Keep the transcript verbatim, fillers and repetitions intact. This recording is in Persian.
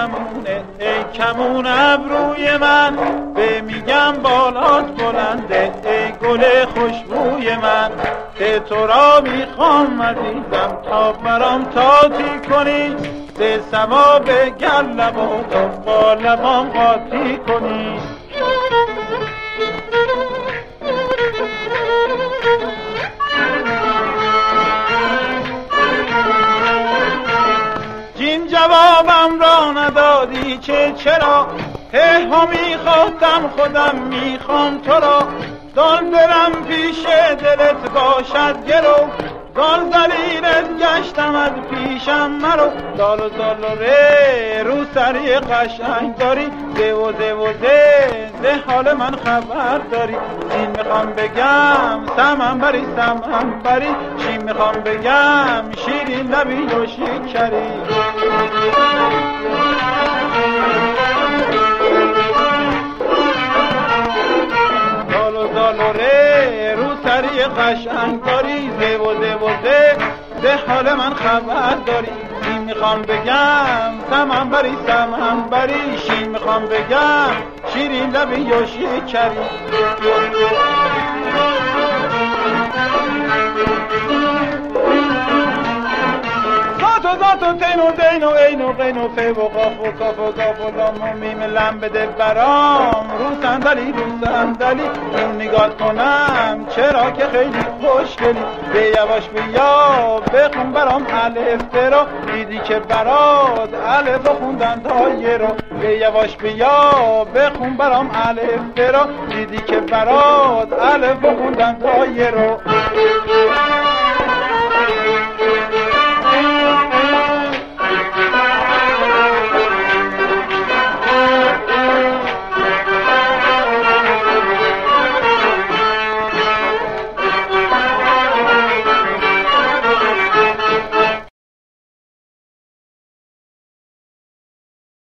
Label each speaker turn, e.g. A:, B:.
A: کمونه ای کمون ابروی من، به میگم بالات بلنده ای گل خوشبوی من. به تو را میخوام عزیزم تا برام تاتی کنی، به ثواب گلبات و با لبام قاطی کنی. جین جوابم را ندادی چه چرا، هی ها میخواستم خودم میخوام تو را. دان دلم پیش دلت باشد گرو، دان زلیلت گشتم از پیشم مرو. دال و دال و ره رو سری قشنگ داری، ده و ده و ده ده حال من خبر داری. این میخوام بگم سمن بری سمن بری، چی میخوام بگم شیرین لبی و شکری. دال و دال و ره رو سری قشنگ داری، ده و ده و ده ده حال من خبر داری. این میخوام بگم سمن بری سمن بری، شین میخوام بگم شیرین لبی یا شکری. زاتو زاتو تینو دینو اینو قینو فی و قاف و کاف و گاف و لام و میم لم بده برام، رو صندلی رو صندلی اون نگاه کنم چرا که خیلی خوشگلی. به یواش بیا بخون برام الف برا، دیدی که برات الف خوندن تا یه رو. به یواش بیا بخون برام الف برا، دیدی که برات الف خوندن تا یه رو.